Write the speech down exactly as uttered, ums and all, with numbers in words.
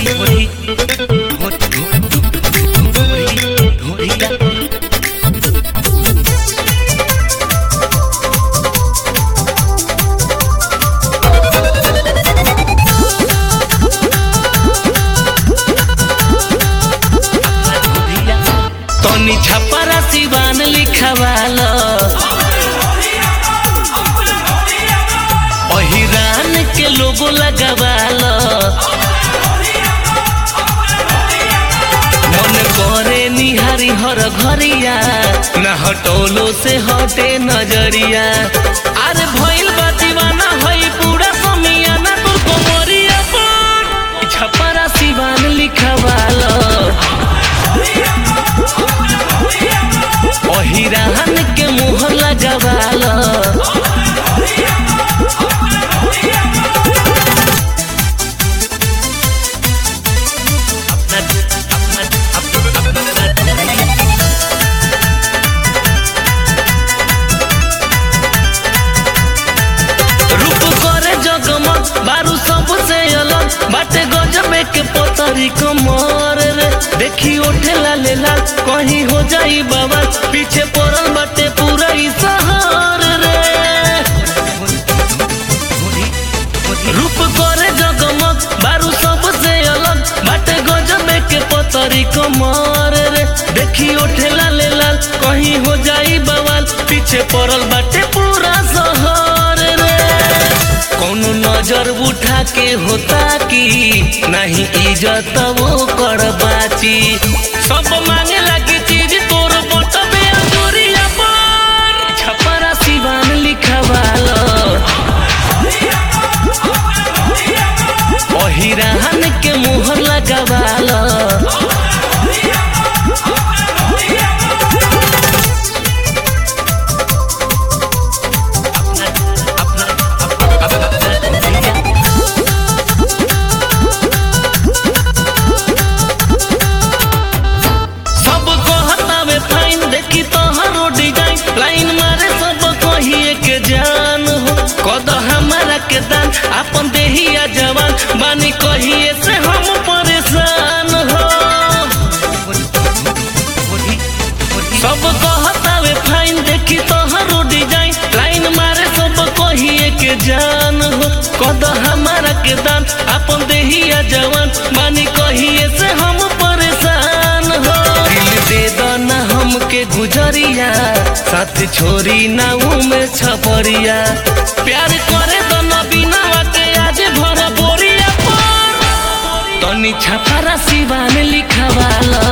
तनी छपरा सिवान लिखवालो अहिरान के लोगो लगवालो मन करे निहारी हर घरिया न हटोलो से हटे नजरिया अरे भइल बा दीवाना होई पूरा समियाना तोर कोमरिया पर छपरा सिवान लिखवालो अहिरान के मुँह लगवालो रूप करे जगमग बारू सबसे अलग बाटे गजबे के पतरी कमर रे देखी ओठे लाले लाल कहीं हो जाई बाबा पीछे पड़ल बाटे पूरा ई शहर रे रूप करे जगमग बारू सबसे अलग बाटे गजबे के पतरी कमर रे देखी ओठे लाले लाल कहीं हो जाई बवाल पीछे पड़ल बाटे पूरा शहर रे कौनो नजर उठा के होता की नहीं इज्जत वो कर बाची सब मांगे लगी चीज तोर बटबे अजोरिया पर छपरा सिवान लिखवालो अहिरान के मुँह लगवालो लाइन मारे सब कहिए के जान हो कद हमारा के दान अपन देहिया जवान बानी कहिए से हम परेशान हो सब कहतावे फाइन देखी तोहरो डिजाइन लाइन मारे सब कहिए के जान हो कद हमारा के दान अपन देहिया जवान बानी कहिए से हम परेशान हो दिल दे दो ना हमके गुजरिया साथ छोरी नाऊ में छपरिया प्यार करे तो नबीना के आज भर बोरिया पर तनी छपरा सिवान लिखवालो